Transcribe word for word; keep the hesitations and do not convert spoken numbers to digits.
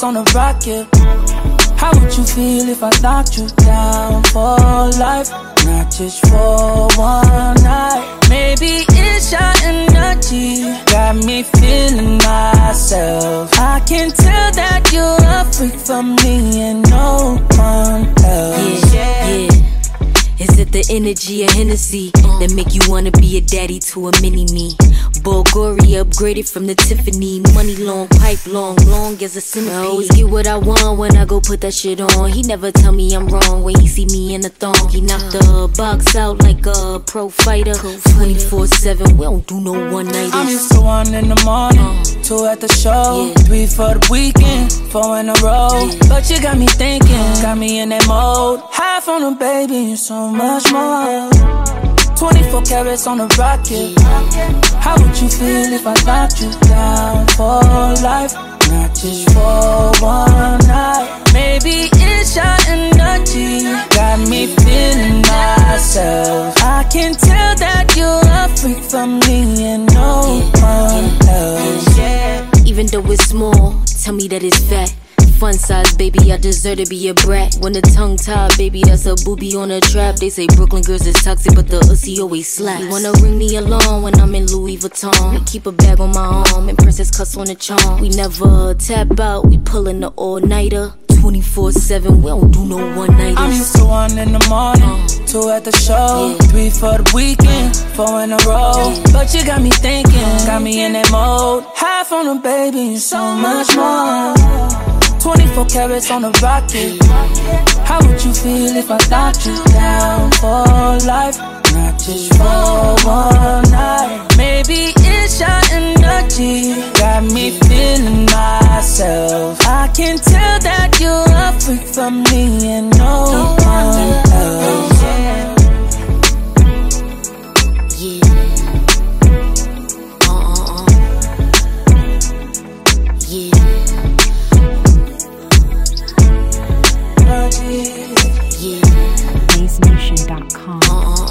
carrots on a rocket. How would you feel if I knocked you down for life? Not just for one night. Maybe it's your energy got me feeling myself. I can tell that you're a freak for me and no one else. Yeah, yeah. Is it the energy of Hennessy that make you wanna be a daddy to a mini-me? Bulgari upgraded from the Tiffany. Money long, pipe long, long as a centipede. I always get what I want when I go put that shit on. He never tell me I'm wrong when he see me in a thong. He knock the box out like a pro fighter. twenty-four seven, we don't do no one-nighters. I'm used to one in the morning, two at the show, yeah. Three for the weekend, four in a row, yeah. But you got me thinking, got me in that mode. Half on a baby and so much more. Twenty-four carats on a rocket. How would you feel if I knocked you down for life? Not just for one night. Maybe it's your energy got me feeling myself. I can tell that you're a freak for me and no one else. Even though it's small, tell me that it's fat. Fun size, baby, I deserve to be a brat. When the tongue tied, baby, that's a booby on a trap. They say Brooklyn girls is toxic, but the ussy always slaps. You wanna ring me along when I'm in Louis Vuitton. I keep a bag on my arm and princess cuss on the charm. We never tap out, we pullin' the all-nighter. twenty-four seven, we don't do no one-nighters. I'm used to one in the morning, two at the show, yeah. Three for the weekend, four in a row, yeah. But you got me thinking, got me in that mode. Half on a baby and so much more. Twenty-four carats on a rocket. How would you feel if I knocked you down for life? Not just for one night. Maybe it's your energy got me feeling myself. I can tell that you're a freak for me and no one else. Yeah. Uh-uh-uh. Yeah. Bass Nation dot com.